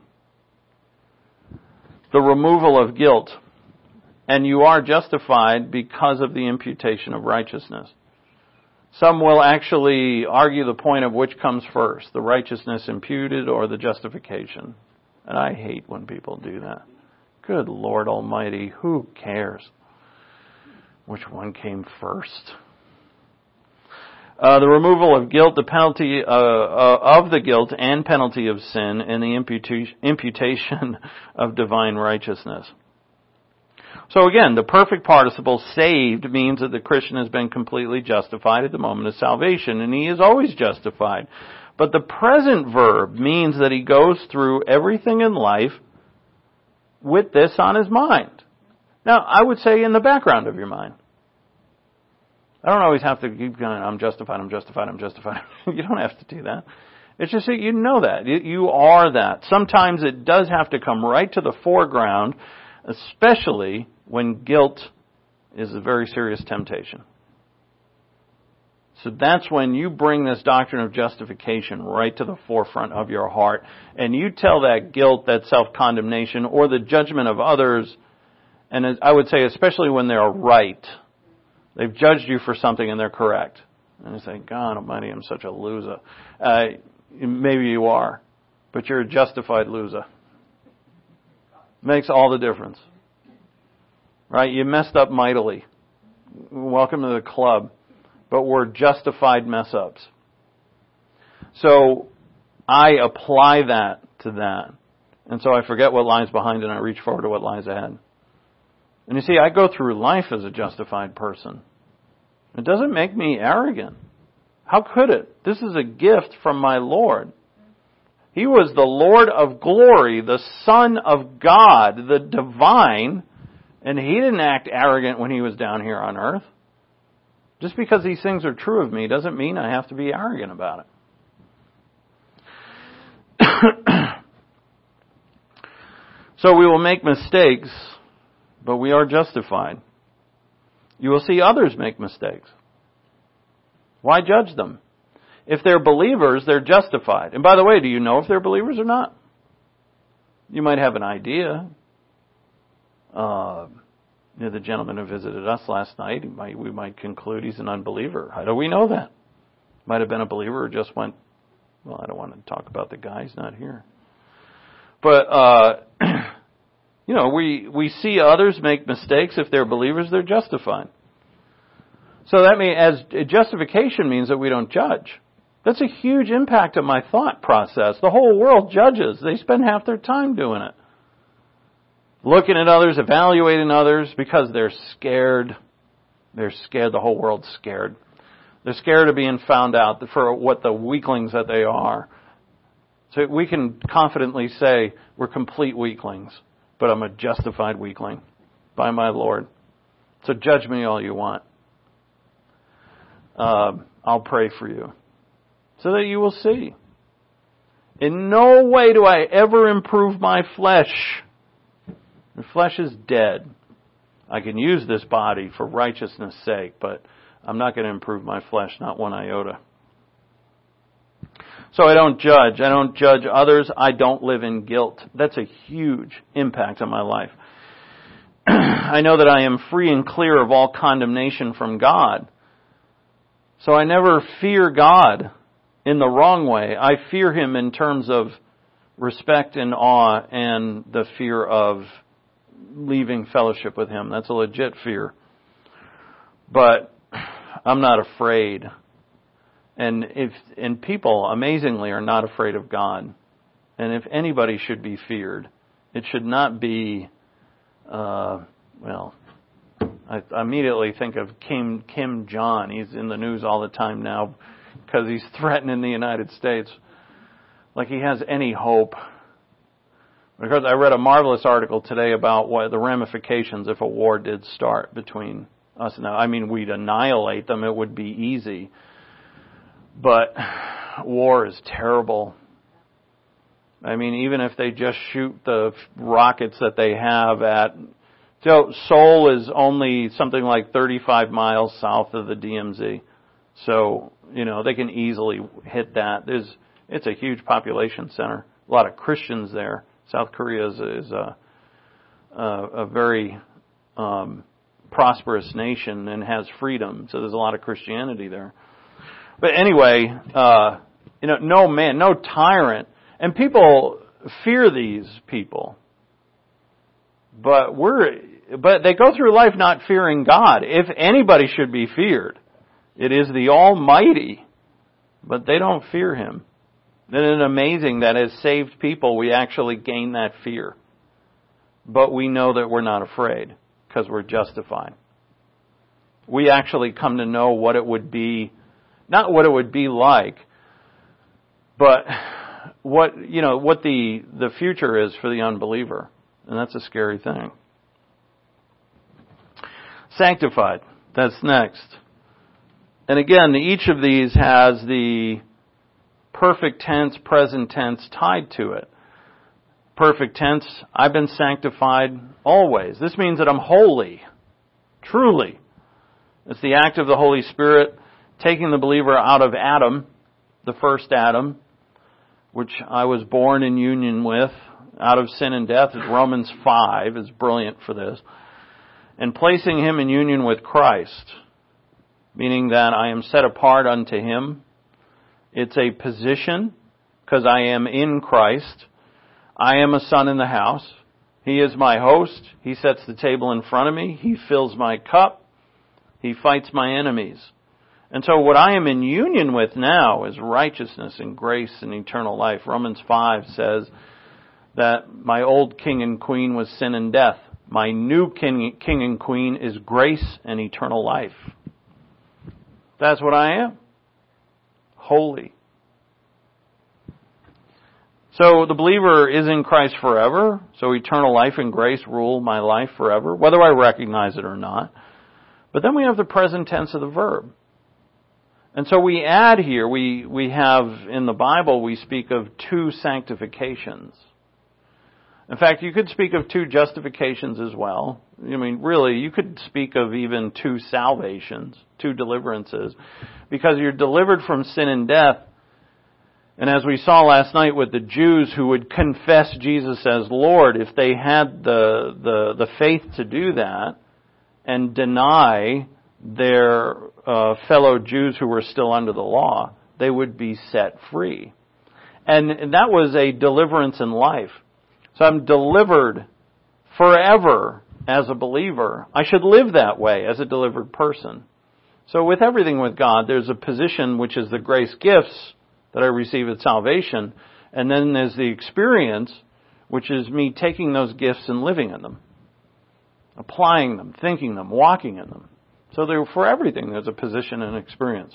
The removal of guilt. And you are justified because of the imputation of righteousness. Some will actually argue the point of which comes first, the righteousness imputed or the justification. And I hate when people do that. Good Lord Almighty, who cares which one came first? Uh, the removal of guilt, the penalty uh, uh, of the guilt and penalty of sin, and the imputation, imputation of divine righteousness. So again, the perfect participle saved means that the Christian has been completely justified at the moment of salvation, and he is always justified. But the present verb means that he goes through everything in life with this on his mind. Now, I would say in the background of your mind. I don't always have to keep going, I'm justified, I'm justified, I'm justified. You don't have to do that. It's just that you know that. You are that. Sometimes it does have to come right to the foreground, especially when guilt is a very serious temptation. So that's when you bring this doctrine of justification right to the forefront of your heart, and you tell that guilt, that self-condemnation, or the judgment of others, and I would say especially when they're right. They've judged you for something and they're correct. And you say, God Almighty, I'm such a loser. Uh, maybe you are, but you're a justified loser. Makes all the difference. Right? You messed up mightily. Welcome to the club. But we're justified mess-ups. So I apply that to that. And so I forget what lies behind and I reach forward to what lies ahead. And you see, I go through life as a justified person. It doesn't make me arrogant. How could it? This is a gift from my Lord. He was the Lord of glory, the Son of God, the divine, and He didn't act arrogant when He was down here on earth. Just because these things are true of me doesn't mean I have to be arrogant about it. So we will make mistakes, but we are justified. You will see others make mistakes. Why judge them? If they're believers, they're justified. And by the way, do you know if they're believers or not? You might have an idea. Uh, you know, the gentleman who visited us last night, he might, we might conclude he's an unbeliever. How do we know that? Might have been a believer who just went Well, I don't want to talk about the guy. He's not here. But, uh, you know, we, we see others make mistakes. If they're believers, they're justified. So that means, as justification means that we don't judge. That's a huge impact on my thought process. The whole world judges. They spend half their time doing it. Looking at others, evaluating others, because they're scared. They're scared. The whole world's scared. They're scared of being found out for what the weaklings that they are. So we can confidently say we're complete weaklings, but I'm a justified weakling by my Lord. So judge me all you want. Uh, I'll pray for you so that you will see. In no way do I ever improve my flesh. The flesh is dead. I can use this body for righteousness' sake, but I'm not going to improve my flesh, not one iota. So I don't judge. I don't judge others. I don't live in guilt. That's a huge impact on my life. I know that I am free and clear of all condemnation from God. So I never fear God in the wrong way. I fear Him in terms of respect and awe and the fear of leaving fellowship with Him. That's a legit fear. But I'm not afraid. And if and people, amazingly, are not afraid of God. And if anybody should be feared, it should not be, uh, well, I, I immediately think of Kim Kim Jong. He's in the news all the time now because he's threatening the United States. Like he has any hope. Because I read a marvelous article today about what the ramifications if a war did start between us and them. I mean, we'd annihilate them. It would be easy. But war is terrible. I mean, even if they just shoot the rockets that they have at... So Seoul is only something like thirty-five miles south of the D M Z. So, you know, they can easily hit that. There's, it's a huge population center. A lot of Christians there. South Korea is, is a, a, a very um, prosperous nation and has freedom. So there's a lot of Christianity there. But anyway, uh, you know, no man, no tyrant. And people fear these people. But we're, but they go through life not fearing God. If anybody should be feared, it is the Almighty. But they don't fear Him. Isn't it amazing that as saved people, we actually gain that fear? But we know that we're not afraid because we're justified. We actually come to know what it would be, not what it would be like, but what, you know, what the, the future is for the unbeliever. And that's a scary thing. Sanctified. That's next. And again, each of these has the perfect tense, present tense tied to it. Perfect tense, I've been sanctified always. This means that I'm holy. Truly. It's the act of the Holy Spirit taking the believer out of Adam, the first Adam, which I was born in union with, out of sin and death. Romans five is brilliant for this. And placing him in union with Christ, meaning that I am set apart unto Him. It's a position, because I am in Christ. I am a son in the house. He is my host. He sets the table in front of me. He fills my cup. He fights my enemies. And so what I am in union with now is righteousness and grace and eternal life. Romans five says that my old king and queen was sin and death. My new king, king and queen is grace and eternal life. That's what I am. Holy. So the believer is in Christ forever. So eternal life and grace rule my life forever, whether I recognize it or not. But then we have the present tense of the verb. And so we add here, we, we have in the Bible, we speak of two sanctifications. In fact, you could speak of two justifications as well. I mean, really, you could speak of even two salvations, two deliverances, because you're delivered from sin and death. And as we saw last night with the Jews who would confess Jesus as Lord, if they had the the, the faith to do that and deny their uh, fellow Jews who were still under the law, they would be set free. And that was a deliverance in life. So I'm delivered forever as a believer. I should live that way as a delivered person. So with everything with God, there's a position which is the grace gifts that I receive at salvation. And then there's the experience, which is me taking those gifts and living in them. Applying them, thinking them, walking in them. So there, for everything, there's a position and experience.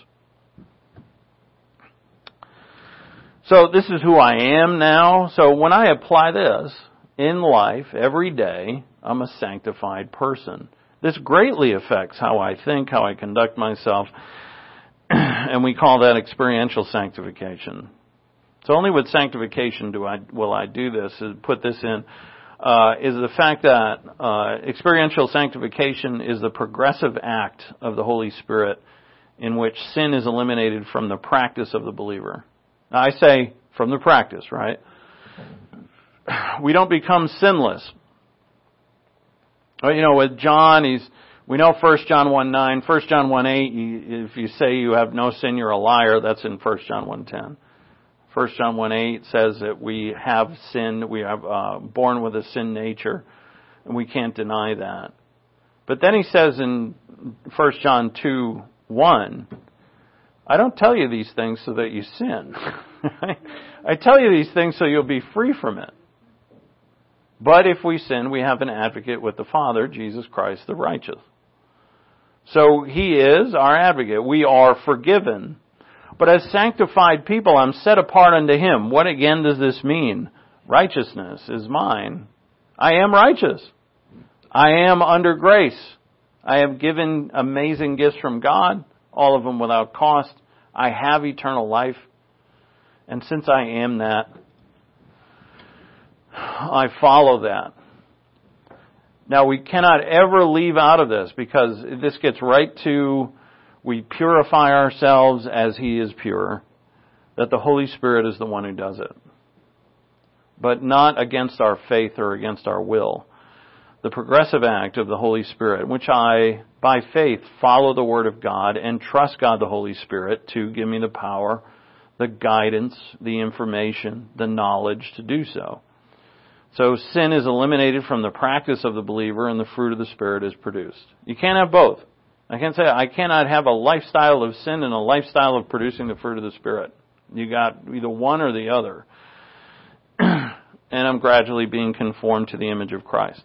So this is who I am now. So when I apply this in life, every day, I'm a sanctified person. This greatly affects how I think, how I conduct myself, and we call that experiential sanctification. So only with sanctification do I will I do this, is put this in, uh, is the fact that uh, experiential sanctification is the progressive act of the Holy Spirit in which sin is eliminated from the practice of the believer. Now, I say from the practice, right? We don't become sinless. You know, with John, he's we know First John one nine, First John one eight, you, if you say you have no sin, you're a liar. That's in First John one ten. First John one eight says that we have sinned, we have uh, born with a sin nature, and we can't deny that. But then he says in First John two one, I don't tell you these things so that you sin. I tell you these things so you'll be free from it. But if we sin, we have an advocate with the Father, Jesus Christ the righteous. So He is our advocate. We are forgiven. But as sanctified people, I'm set apart unto Him. What again does this mean? Righteousness is mine. I am righteous. I am under grace. I have given amazing gifts from God, all of them without cost. I have eternal life. And since I am that, I follow that. Now, we cannot ever leave out of this because this gets right to we purify ourselves as He is pure, that the Holy Spirit is the one who does it. But not against our faith or against our will. The progressive act of the Holy Spirit, which I, by faith, follow the Word of God and trust God the Holy Spirit to give me the power, the guidance, the information, the knowledge to do so. So sin is eliminated from the practice of the believer and the fruit of the Spirit is produced. You can't have both. I can't say I cannot have a lifestyle of sin and a lifestyle of producing the fruit of the Spirit. You got either one or the other. And I'm gradually being conformed to the image of Christ.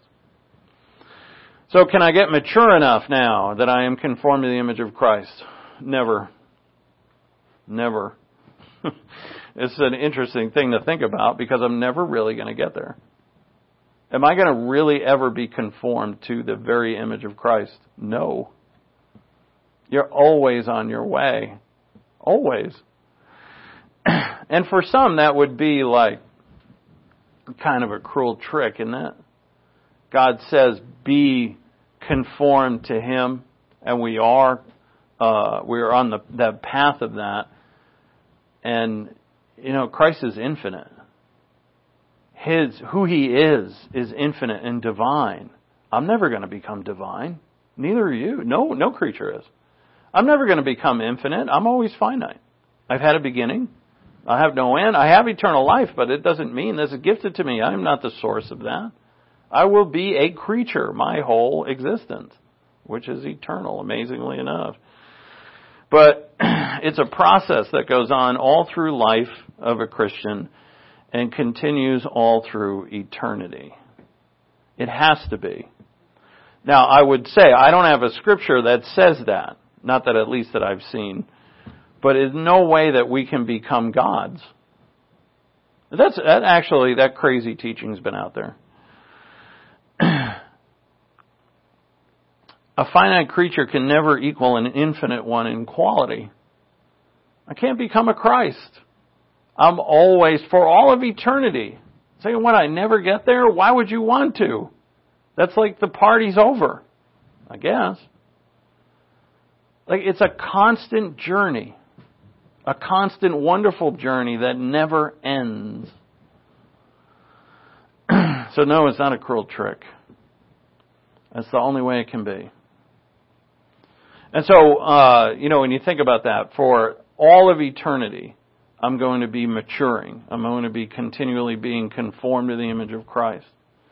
So can I get mature enough now that I am conformed to the image of Christ? Never. Never. It's an interesting thing to think about because I'm never really going to get there. Am I going to really ever be conformed to the very image of Christ? No. You're always on your way. Always. And for some, that would be like kind of a cruel trick, isn't it? God says, be conformed to Him, and we are. Uh, we are on the, the path of that. And, you know, Christ is infinite. His, who He is, is infinite and divine. I'm never going to become divine. Neither are you. No, no creature is. I'm never going to become infinite. I'm always finite. I've had a beginning. I have no end. I have eternal life, but it doesn't mean this is gifted to me. I'm not the source of that. I will be a creature my whole existence, which is eternal, amazingly enough. But it's a process that goes on all through life of a Christian and continues all through eternity. It has to be. Now, I would say I don't have a scripture that says that. Not that at least that I've seen. But in no way that we can become gods. That's that actually, that crazy teaching's been out there. A finite creature can never equal an infinite one in quality. I can't become a Christ. I'm always, for all of eternity. Saying, what, I never get there? Why would you want to? That's like the party's over, I guess. Like, it's a constant journey. A constant, wonderful journey that never ends. So no, it's not a cruel trick. That's the only way it can be. And so, uh, you know, when you think about that, for all of eternity, I'm going to be maturing. I'm going to be continually being conformed to the image of Christ.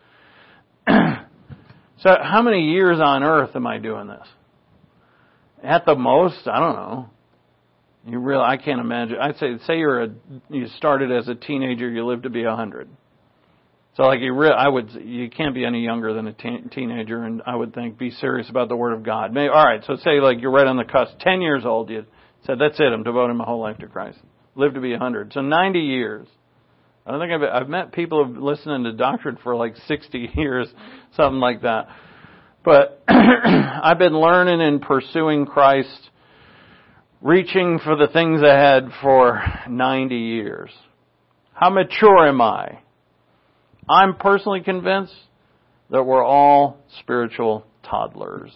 So how many years on earth am I doing this? At the most, I don't know. You really, I can't imagine. I'd say, say you're a, you started as a teenager, you live to be a hundred. So like you, re- I would, you can't be any younger than a teen, teenager, and I would think be serious about the Word of God. Maybe, all right, so say like you're right on the cusp, ten years old, you said that's it, I'm devoting my whole life to Christ. Live to be a hundred, so ninety years. I don't think I've, I've met people who've listened to doctrine for like sixty years, something like that. But I've been learning and pursuing Christ, reaching for the things ahead for ninety years. How mature am I? I'm personally convinced that we're all spiritual toddlers.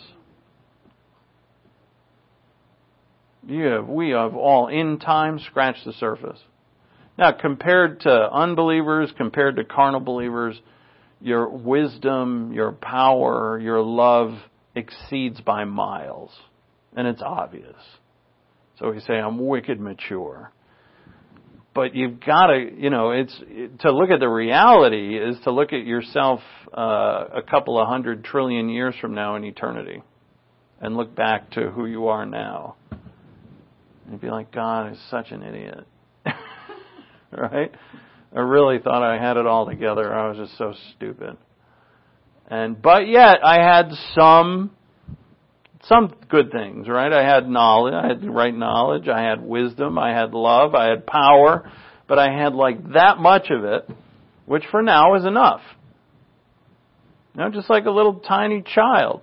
You have, we have all in time scratched the surface. Now, compared to unbelievers, compared to carnal believers, your wisdom, your power, your love exceeds by miles. And it's obvious. So we say, I'm wicked mature. But you've got to, you know, it's to look at the reality is to look at yourself uh, a couple of hundred trillion years from now in eternity and look back to who you are now. And be like, God is such an idiot. Right? I really thought I had it all together. I was just so stupid. And but yet I had some some good things, right? I had knowledge, I had the right knowledge, I had wisdom, I had love, I had power, but I had like that much of it, which for now is enough. You know, just like a little tiny child.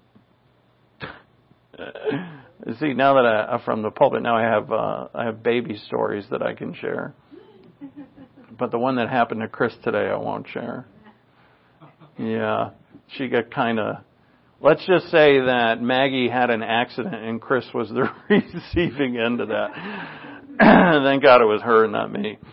See, now that I, from the pulpit, now I have uh, I have baby stories that I can share. But the one that happened to Chris today, I won't share. Yeah, she got kind of... Let's just say that Maggie had an accident and Chris was the receiving end of that. Thank God it was her and not me.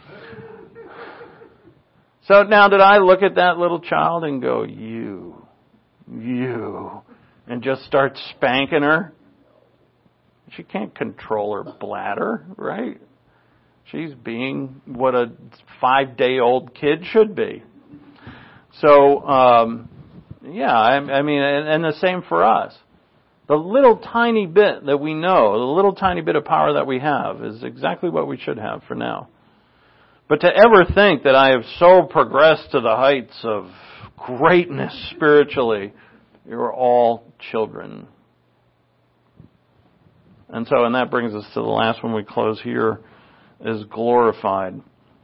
So now did I look at that little child and go, you, you, and just start spanking her? She can't control her bladder, right? She's being what a five-day-old kid should be. So, um, yeah, I, I mean, and, and the same for us. The little tiny bit that we know, the little tiny bit of power that we have is exactly what we should have for now. But to ever think that I have so progressed to the heights of greatness spiritually, you're all children. And so, and that brings us to the last one we close here, is glorified.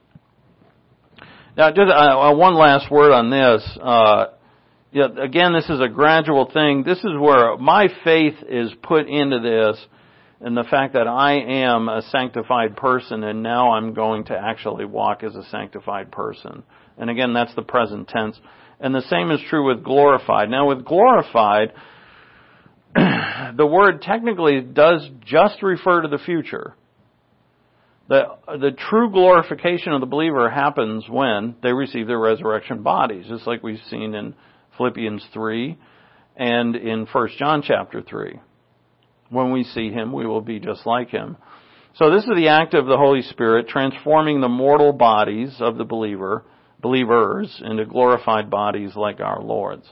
Now, just uh, one last word on this. Uh, yeah, again, this is a gradual thing. This is where my faith is put into this, and the fact that I am a sanctified person, and now I'm going to actually walk as a sanctified person. And again, that's the present tense. And the same is true with glorified. Now, with glorified, the word technically does just refer to the future. The, the true glorification of the believer happens when they receive their resurrection bodies, just like we've seen in Philippians three and in First John chapter three. When we see Him, we will be just like Him. So this is the act of the Holy Spirit transforming the mortal bodies of the believer, believers into glorified bodies like our Lord's.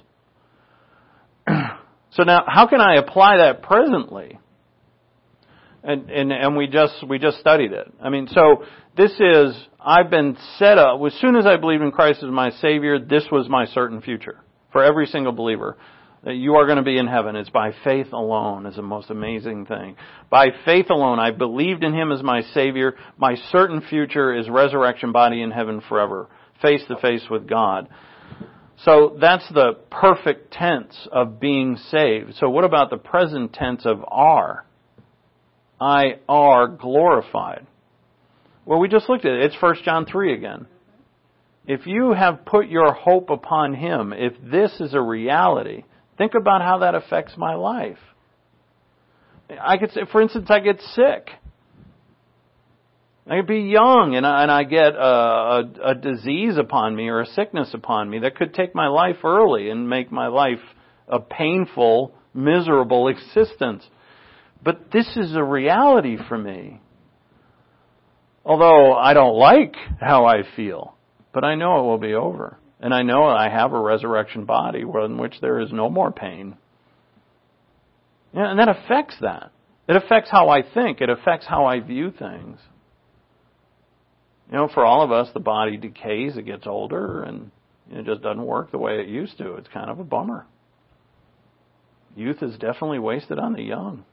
So now, how can I apply that presently? And, and, and we just, we just studied it. I mean, so this is, I've been set up, as soon as I believed in Christ as my Savior, this was my certain future. For every single believer. That you are going to be in heaven. It's by faith alone is the most amazing thing. By faith alone, I believed in Him as my Savior. My certain future is resurrection body in heaven forever. Face to face with God. So that's the perfect tense of being saved. So what about the present tense of are? I are glorified. Well, we just looked at it. It's First John three again. If you have put your hope upon Him, if this is a reality, think about how that affects my life. I could say, for instance, I get sick. I could be young and I, and I get a, a, a disease upon me or a sickness upon me that could take my life early and make my life a painful, miserable existence. But this is a reality for me. Although I don't like how I feel, but I know it will be over. And I know I have a resurrection body in which there is no more pain. Yeah, and that affects that. It affects how I think. It affects how I view things. You know, for all of us, the body decays, it gets older, and it just doesn't work the way it used to. It's kind of a bummer. Youth is definitely wasted on the young.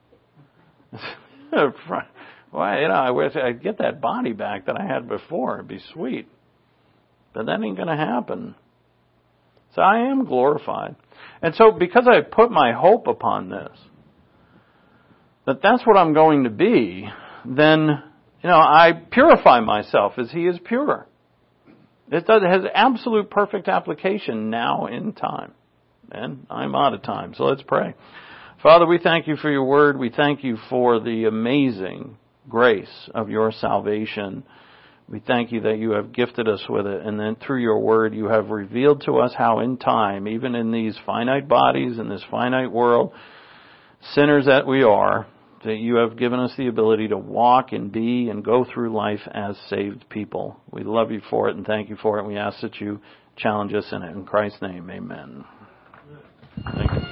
Well, you know, I wish I'd get that body back that I had before. It'd be sweet. But that ain't going to happen. So I am glorified. And so because I put my hope upon this, that that's what I'm going to be, then, you know, I purify myself as He is pure. It, does, it has absolute perfect application now in time. And I'm out of time, so let's pray. Father, we thank You for Your word. We thank You for the amazing grace of Your salvation. We thank You that You have gifted us with it, and then through Your word You have revealed to us how in time, even in these finite bodies, in this finite world, sinners that we are, that You have given us the ability to walk and be and go through life as saved people. We love You for it and thank You for it, and we ask that You challenge us in it. In Christ's name, amen. Thank you.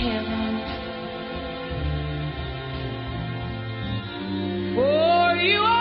For You are